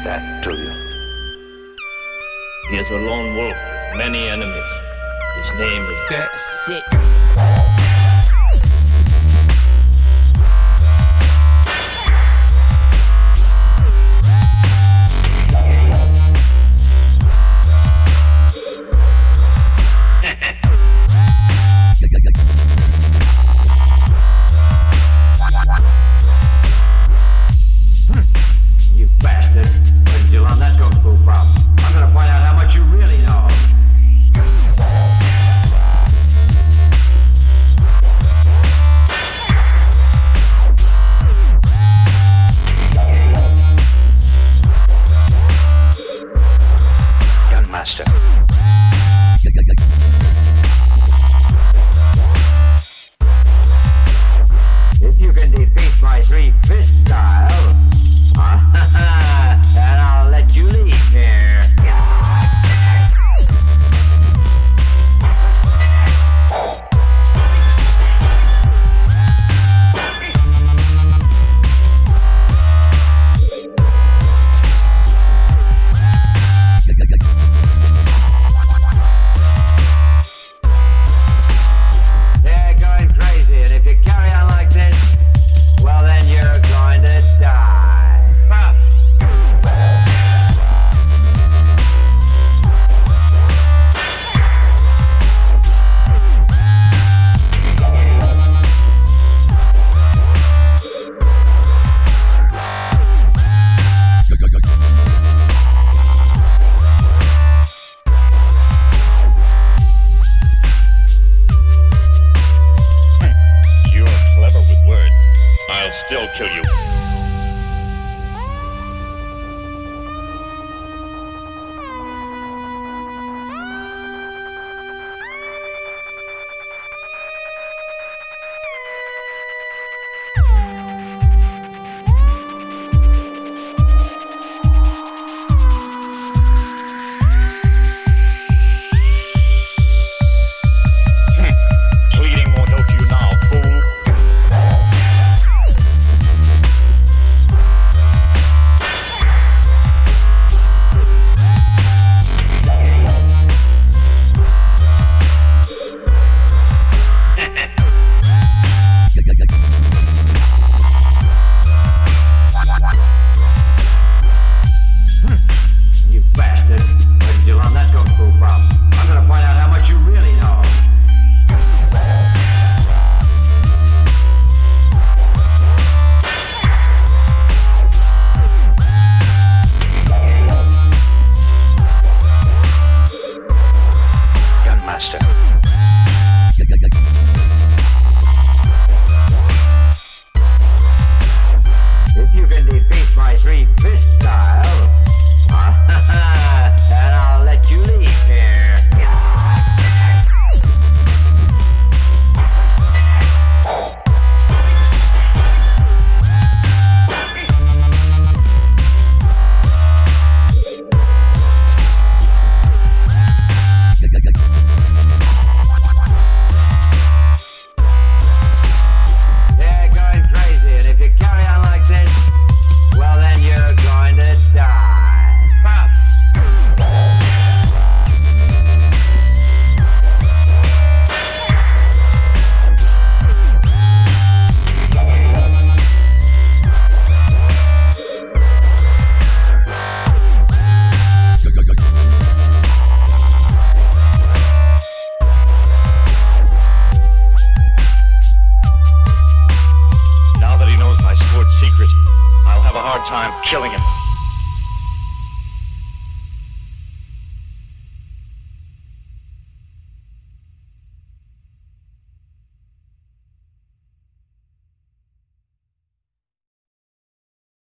that to you. He is a lone wolf with many enemies. His name is... That's it. You bastard. What did you learn that kung fu from? I'm gonna find out how much you really know. Gunmaster. If you can defeat my three-fist style, then I'll let you leave here. They're going crazy, and if you carry on like this, well then you're going to die. Puff. You're clever with words. I'll still kill you. Pleading won't help you now, fool. You bastard. Where did you learn that kung fu from? I'm gonna find out how much you really know. Gunmaster. If you can defeat my three-fist style, then I'll let you leave here. They're going crazy, and if you carry on like this, well then you're going to die. Puff. Now that he knows my sword secret, I'll have a hard time killing him.